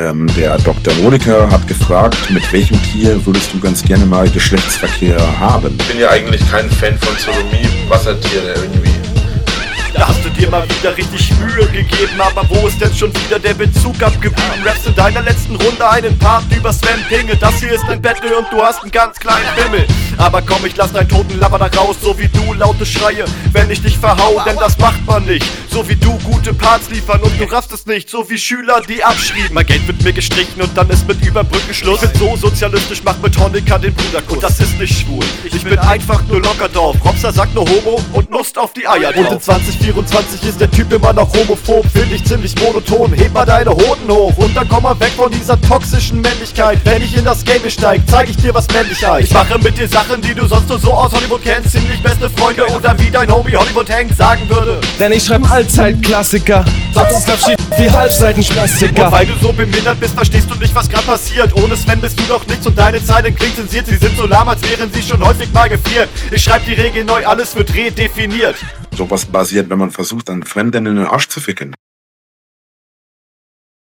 Der Dr. Monika hat gefragt, mit welchem Tier würdest du ganz gerne mal Geschlechtsverkehr haben? Ich bin ja eigentlich kein Fan von Sodomie, Wassertiere irgendwie. Da hast du dir mal wieder richtig Mühe gegeben, aber wo ist denn schon wieder der Bezug abgeblieben? Rappst in deiner letzten Runde einen Part über Sven Pinge. Das hier ist ein Battle und du hast einen ganz kleinen Bimmel. Aber komm, ich lass deinen toten Labber da raus, so wie du laute Schreie, wenn ich dich verhau, denn das macht man nicht. So wie du gute Parts liefern und du raffst es nicht, so wie Schüler, die abschrieben. Mein Geld wird mir gestrichen und dann ist mit Überbrücken Schluss. Ich bin so sozialistisch, mach mit Honecker den Bruderkuss. Und das ist nicht schwul, ich bin einfach nur Lockerdorf. Robster sagt nur Homo und Lust auf die Eier drauf. Und in 2024 ist der Typ immer noch homophob, find ich ziemlich monoton. Heb mal deine Hoden hoch und dann komm mal weg von dieser toxischen Männlichkeit. Wenn ich in das Game steig, zeig ich dir, was männlich heißt. Ich mache mit dir Sachen, die du sonst nur so aus Hollywood kennst. Ziemlich beste Freunde oder wie dein Homie Hollywood Hank sagen würde. Denn ich schreib Allzeit-Klassiker, sonst abschied wie Halbseitenklassiker. Und weil du so behindert bist, verstehst du nicht, was grad passiert. Ohne Sven bist du doch nichts und deine Zeilen klingt zensiert. Sie sind so lahm, als wären sie schon häufig mal gefriert. Ich schreib die Regeln neu, alles wird redefiniert. Sowas basiert, wenn man versucht, einen Fremden in den Arsch zu ficken.